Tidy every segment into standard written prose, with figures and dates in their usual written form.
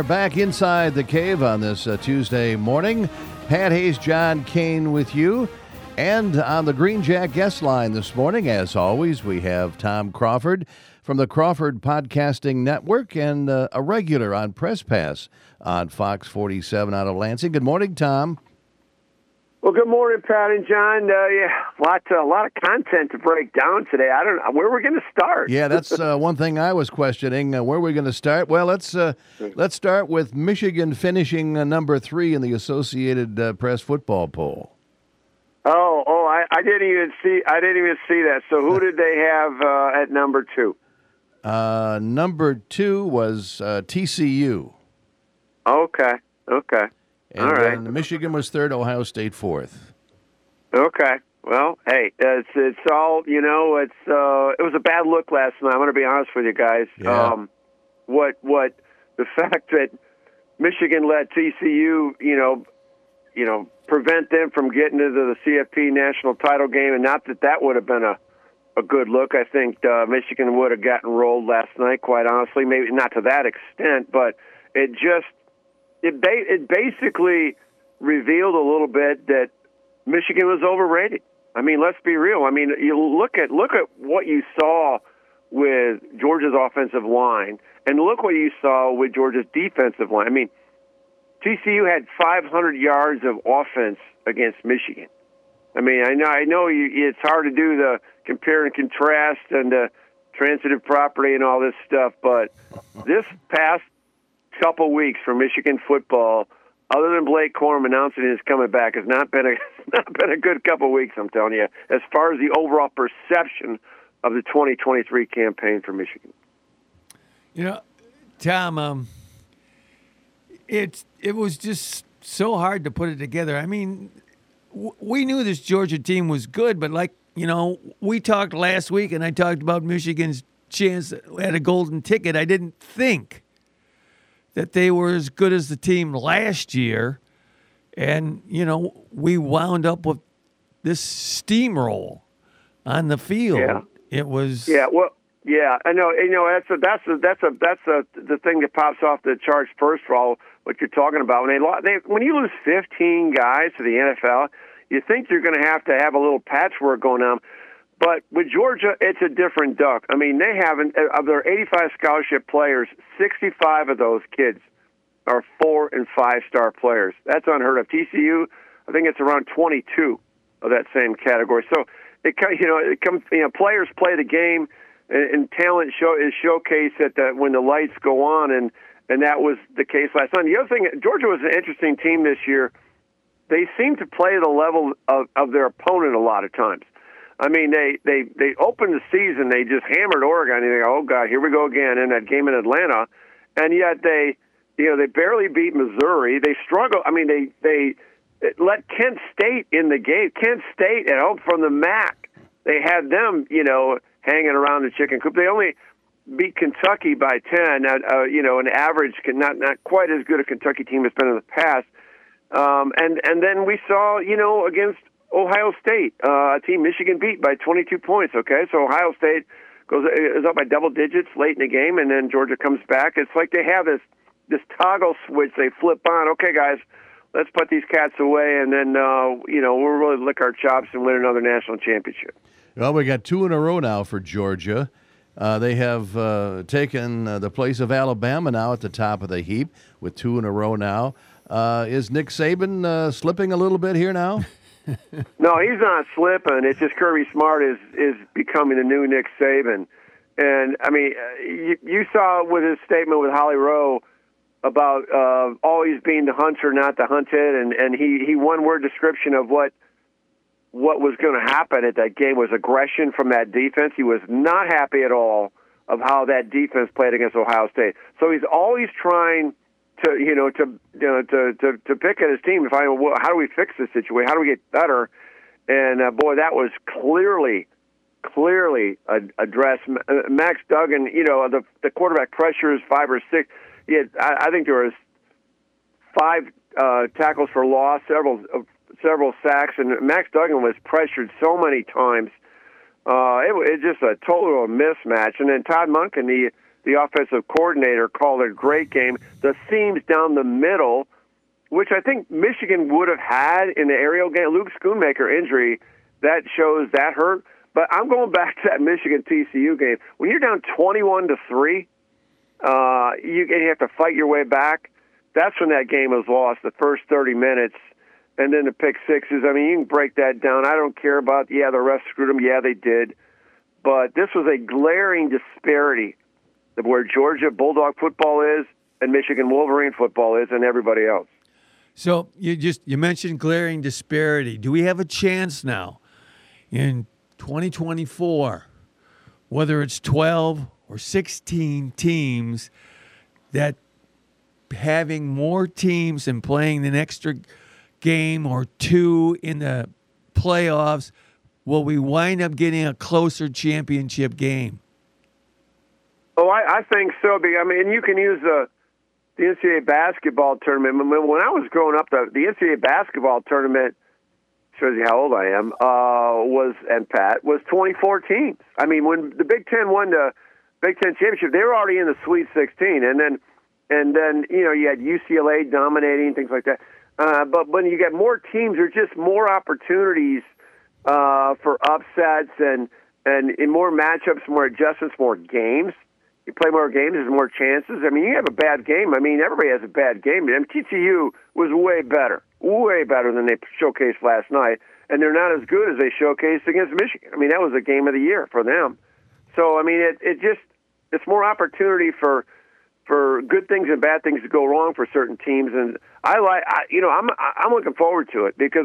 are back inside the cave on this Tuesday morning. Pat Hayes, John Kane with you. And on the Green Jack guest line this morning, as always, we have Tom Crawford from the Crawford Podcasting Network and a regular on Press Pass on Fox 47 out of Lansing. Good morning, Tom. Well, good morning, Pat and John. A lot of content to break down today. I don't know where we're going to start. Yeah, that's one thing I was questioning. Where we're going to start? Well, let's start with Michigan finishing number 3 in the Associated Press football poll. I didn't even see that. So who did they have at number 2? Number 2 was TCU. Okay. And all right. Michigan was 3rd, Ohio State 4th. Okay. Well, hey, it's all, it was a bad look last night. I'm going to be honest with you guys. Yeah. The fact that Michigan let TCU, prevent them from getting into the CFP national title game, and not that would have been a good look. I think Michigan would have gotten rolled last night, quite honestly. Maybe not to that extent, but it basically revealed a little bit that Michigan was overrated. I mean, let's be real. I mean, you look at what you saw with Georgia's offensive line, and look what you saw with Georgia's defensive line. I mean, TCU had 500 yards of offense against Michigan. I mean, I know it's hard to do the compare and contrast and the transitive property and all this stuff, but this past couple weeks for Michigan football, other than Blake Corum announcing he's coming back, has not been a good couple weeks, I'm telling you, as far as the overall perception of the 2023 campaign for Michigan. Tom, it was just so hard to put it together. I mean, we knew this Georgia team was good, but we talked last week, and I talked about Michigan's chance at a golden ticket. I didn't think that they were as good as the team last year. And, we wound up with this steamroll on the field. Yeah. It was. Yeah, well, yeah, I know. That's the thing that pops off the charts first for all what you're talking about. When you lose 15 guys to the NFL, you think you're going to have a little patchwork going on. But with Georgia, it's a different duck. I mean, they haven't, of their 85 scholarship players, 65 of those kids are 4- and 5-star players. That's unheard of. TCU, I think it's around 22 of that same category. So players play the game, and talent is showcased when the lights go on, and that was the case last night. The other thing, Georgia was an interesting team this year. They seem to play the level of their opponent a lot of times. I mean, they opened the season, they just hammered Oregon, and they go, oh, God, here we go again in that game in Atlanta. And yet they barely beat Missouri. They struggle. I mean, they let Kent State in the game. Kent State at home from the MAC. They had them, hanging around the chicken coop. They only beat Kentucky by 10. An average, not quite as good a Kentucky team has been in the past. And then we saw, against Ohio State, a team Michigan beat by 22 points, okay? So Ohio State is up by double digits late in the game, and then Georgia comes back. It's like they have this toggle switch they flip on. Okay, guys, let's put these cats away, and then, we'll really lick our chops and win another national championship. Well, we got 2 in a row now for Georgia. They have taken the place of Alabama now at the top of the heap with 2 in a row now. Is Nick Saban slipping a little bit here now? No, he's not slipping. It's just Kirby Smart is becoming the new Nick Saban. And, I mean, you saw with his statement with Holly Rowe about always being the hunter, not the hunted, and he one-word description of what was going to happen at that game was aggression from that defense. He was not happy at all of how that defense played against Ohio State. So he's always trying to pick at his team to find, well, how do we fix this situation? How do we get better? And boy, that was clearly addressed. Max Duggan, the quarterback pressures 5 or 6. I think there was 5 tackles for loss, several sacks, and Max Duggan was pressured so many times. It was just a total mismatch. And then Todd Monken, the offensive coordinator, called it a great game. The seams down the middle, which I think Michigan would have had in the aerial game. Luke Schoonmaker injury, that shows that hurt. But I'm going back to that Michigan TCU game. When you're down 21-3, you have to fight your way back. That's when that game was lost, the first 30 minutes. And then the pick sixes. I mean, you can break that down. I don't care about, the refs screwed them. Yeah, they did. But this was a glaring disparity of where Georgia Bulldog football is and Michigan Wolverine football is and everybody else. So you mentioned glaring disparity. Do we have a chance now in 2024, whether it's 12 or 16 teams, that having more teams and playing an extra game or two in the playoffs, will we wind up getting a closer championship game? Oh, I think so. I mean, you can use the NCAA basketball tournament. When I was growing up, the NCAA basketball tournament, shows you how old I am, was 24 teams. I mean, when the Big Ten won the Big Ten championship, they were already in the Sweet 16, and then you had UCLA dominating, things like that. But when you get more teams, there's just more opportunities for upsets and in more matchups, more adjustments, more games. You play more games, there's more chances. I mean, you have a bad game. I mean, everybody has a bad game. And TCU was way better than they showcased last night. And they're not as good as they showcased against Michigan. I mean, that was the game of the year for them. So, I mean, it's more opportunity for good things and bad things to go wrong for certain teams. And I'm looking forward to it because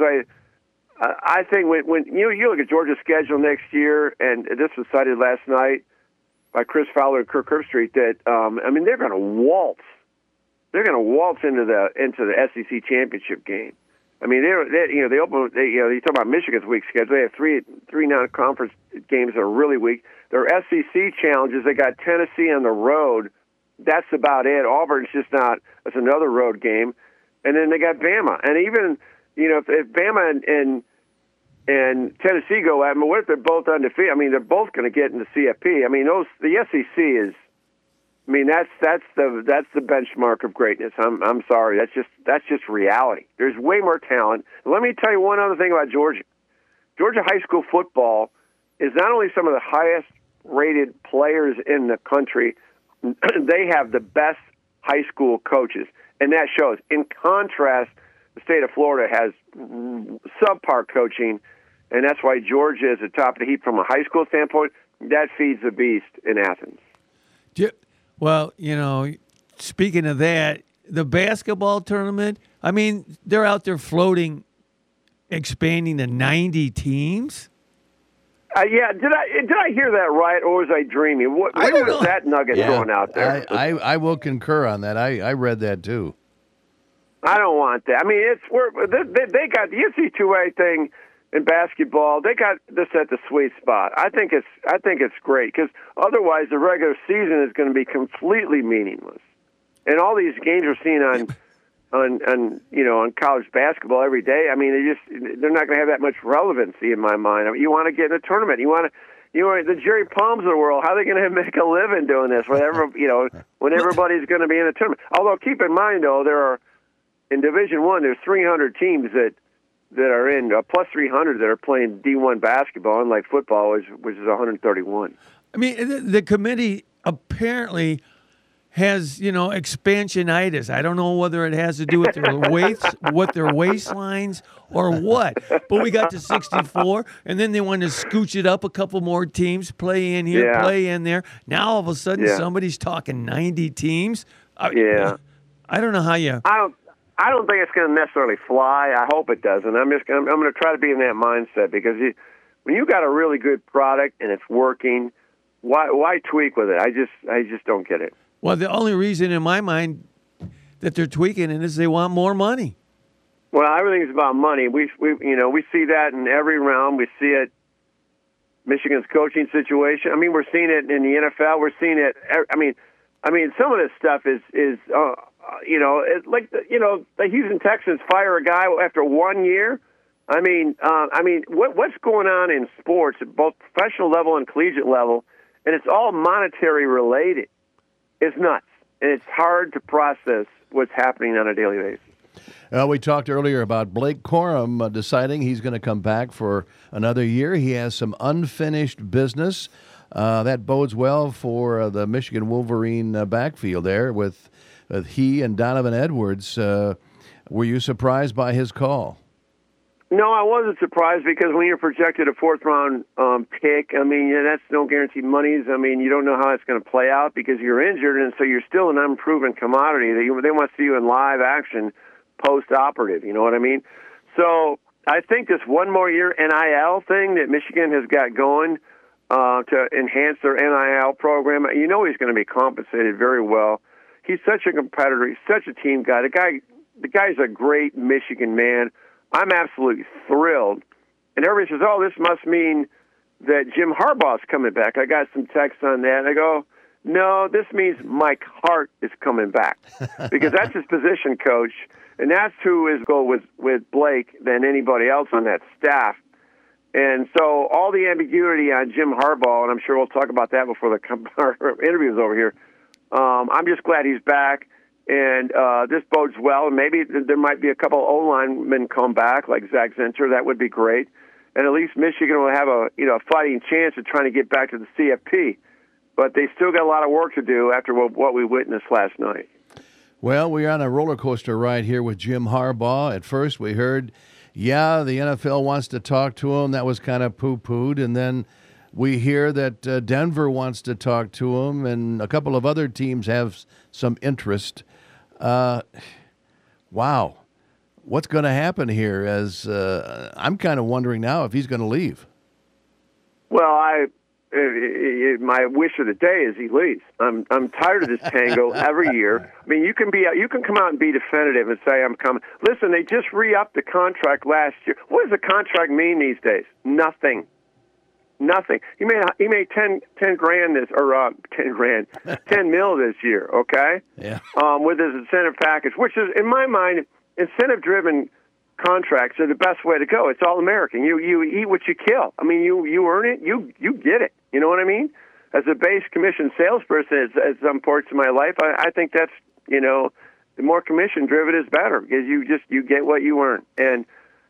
I think when you look at Georgia's schedule next year, and this was cited last night by Chris Fowler and Kirk Herbstreit, that they're going to waltz. They're going to waltz into the SEC championship game. I mean, they open. You talk about Michigan's weak schedule. They have three non-conference games that are really weak. Their SEC challenges. They got Tennessee on the road. That's about it. Auburn's just not. That's another road game, and then they got Bama. And even if Bama and Tennessee go at them, what if they're both undefeated? I mean, they're both going to get into CFP. I mean, the SEC is. I mean, that's the benchmark of greatness. I'm sorry, that's just reality. There's way more talent. And let me tell you one other thing about Georgia. Georgia high school football is not only some of the highest rated players in the country, they have the best high school coaches, and that shows. In contrast, the state of Florida has subpar coaching, and that's why Georgia is at the top of the heap from a high school standpoint. That feeds the beast in Athens. Well, speaking of that, the basketball tournament, I mean, they're out there floating, expanding to 90 teams. Yeah, did I hear that right, or was I dreaming? Where was that nugget thrown out there? I will concur on that. I read that too. I don't want that. I mean, they got the NCAA thing in basketball. They got this at the sweet spot. I think it's great because otherwise the regular season is going to be completely meaningless. And all these games we're seeing on college basketball every day. I mean, they're not going to have that much relevancy in my mind. I mean, you want to get in a tournament. You want the Jerry Palms of the world. How are they going to make a living doing this? When everybody's going to be in a tournament. Although keep in mind though, there are in Division I, there's 300 teams that are in plus 300 that are playing D1 basketball, unlike football, which is 131. I mean, the committee apparently has, expansionitis. I don't know whether it has to do with their weights, what their waistlines, or what. But we got to 64, and then they wanted to scooch it up a couple more teams, play in here, play in there. Now all of a sudden somebody's talking 90 teams. I don't know how you. I don't think it's going to necessarily fly. I hope it doesn't. I'm going to try to be in that mindset because when you got a really good product and it's working, why tweak with it? I just don't get it. Well, the only reason in my mind that they're tweaking it is they want more money. Well, everything's about money. We see that in every round. We see it. Michigan's coaching situation. I mean, we're seeing it in the NFL. We're seeing it. I mean, some of this stuff is it's like the Houston Texans fire a guy after 1 year. I mean, what's going on in sports at both professional level and collegiate level, and it's all monetary related. is nuts, and it's hard to process what's happening on a daily basis. We talked earlier about Blake Corum deciding he's going to come back for another year. He has some unfinished business. That bodes well for the Michigan Wolverine backfield there with he and Donovan Edwards. Were you surprised by his call? No, I wasn't surprised because when you're projected a fourth-round pick, I mean, that's no guaranteed monies. I mean, you don't know how it's going to play out because you're injured, and so you're still an unproven commodity. They want to see you in live action post-operative, you know what I mean? So I think this one more year NIL thing that Michigan has got going to enhance their NIL program, you know he's going to be compensated very well. He's such a competitor. He's such a team guy. The guy's a great Michigan man. I'm absolutely thrilled. And everybody says, oh, this must mean that Jim Harbaugh's coming back. I got some texts on that. And I go, no, this means Mike Hart is coming back because that's his position coach. And that's who is go with Blake than anybody else on that staff. And so all the ambiguity on Jim Harbaugh, and I'm sure we'll talk about that before our interview's over here, I'm just glad he's back. And this bodes well. And maybe there might be a couple O-linemen come back, like Zach Zinter. That would be great. And at least Michigan will have a fighting chance of trying to get back to the CFP. But they still got a lot of work to do after what we witnessed last night. Well, we're on a roller coaster ride here with Jim Harbaugh. At first we heard, the NFL wants to talk to him. That was kind of poo-pooed. And then we hear that Denver wants to talk to him, and a couple of other teams have some interest. Wow. What's going to happen here? As I'm kind of wondering now if he's going to leave. Well, my wish of the day is he leaves. I'm tired of this tango every year. I mean, you can come out and be definitive and say I'm coming. Listen, they just re-upped the contract last year. What does a contract mean these days? Nothing. He made 10 grand this or 10 grand, 10 mil this year. Okay. Yeah. With his incentive package, which is in my mind, incentive-driven contracts are the best way to go. It's all American. You eat what you kill. I mean, you earn it. You get it. You know what I mean? As a base commission salesperson, at some parts of my life, I think that's the more commission driven is better because you get what you earn. And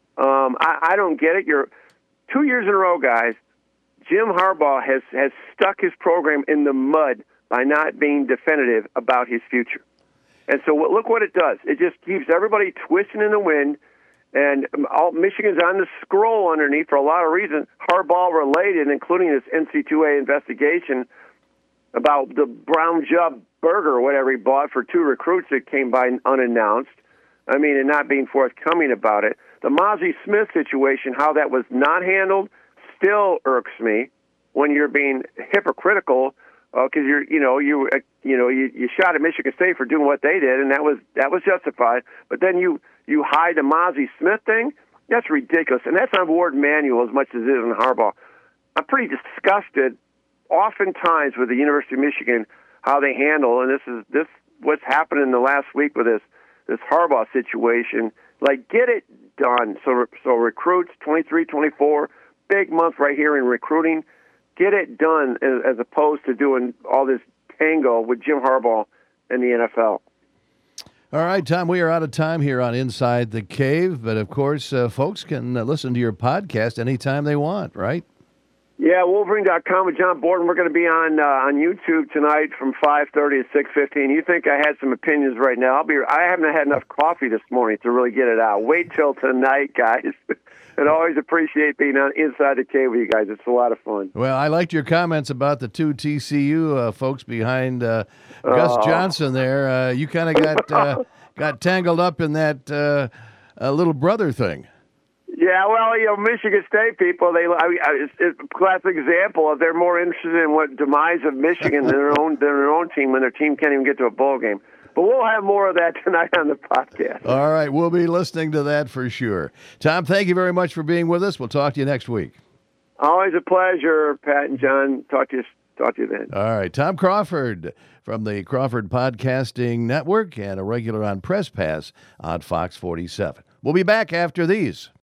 I don't get it. You're 2 years in a row, guys. Jim Harbaugh has stuck his program in the mud by not being definitive about his future. And so look what it does. It just keeps everybody twisting in the wind. And Michigan's on the scroll underneath for a lot of reasons, Harbaugh-related, including this NC2A investigation about the brown jug burger or whatever he bought for 2 recruits that came by unannounced. I mean, and not being forthcoming about it. The Mozzie Smith situation, how that was not handled, still irks me when you're being hypocritical because you shot at Michigan State for doing what they did, and that was justified. But then you hide the Mozzie Smith thing. That's ridiculous, and that's on Warden Manuel as much as it is on Harbaugh. I'm pretty disgusted, oftentimes with the University of Michigan how they handle, and this what's happened in the last week with this Harbaugh situation. Like, get it done. So recruits 23, 24. Big month right here in recruiting. Get it done as opposed to doing all this tango with Jim Harbaugh and the NFL. All right, Tom, we are out of time here on Inside the Cave, but of course, folks can listen to your podcast anytime they want, right? Yeah, Wolverine.com with John Borden. We're going to be on YouTube tonight from 5:30 to 6:15. You think I had some opinions right now? I haven't had enough coffee this morning to really get it out. Wait till tonight, guys. And I always appreciate being on Inside the Cave with you guys. It's a lot of fun. Well, I liked your comments about the 2 TCU folks behind Gus Johnson there. You kind of got tangled up in that little brother thing. Yeah, well, Michigan State people, it's a classic example of they're more interested in what demise of Michigan than their own team when their team can't even get to a bowl game. But we'll have more of that tonight on the podcast. All right, we'll be listening to that for sure. Tom, thank you very much for being with us. We'll talk to you next week. Always a pleasure, Pat and John. Talk to you then. All right, Tom Crawford from the Crawford Podcasting Network and a regular on Press Pass on Fox 47. We'll be back after these.